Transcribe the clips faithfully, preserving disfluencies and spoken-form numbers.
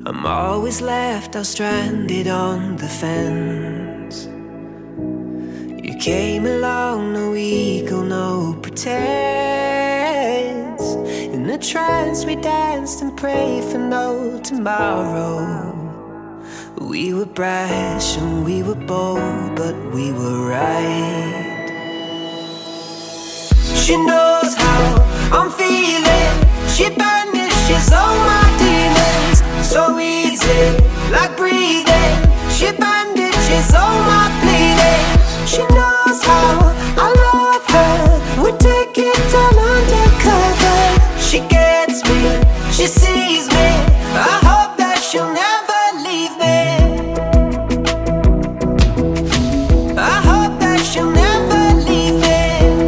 I'm always left out stranded on the fence. You came along, no ego, no pretense. In a trance we danced and prayed for no tomorrow. We were brash and we were bold, but we were right. She knows how I'm feeling. She banishes all my demons. So easy, like breathing. She bandages all my bleeding. She knows how I love her. We take it all undercover. She gets me, she sees me. I hope that she'll never leave me. I hope that she'll never leave me.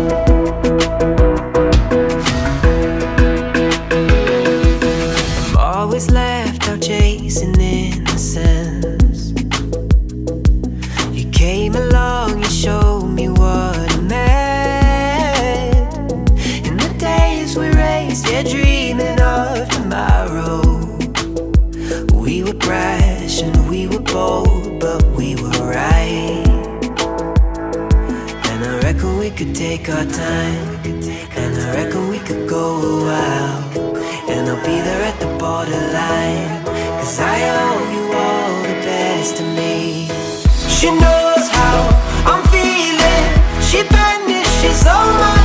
I'm always left out chasing innocence. You came along, you showed me what it meant. In the days we raced, yeah, dreaming of tomorrow. We were brash and we were bold, but we were right. And I reckon we could take our time, and I reckon we could go a while. And I'll be there at the borderline, cause I owe you all the best of me. She knows how I'm feeling. She banishes all my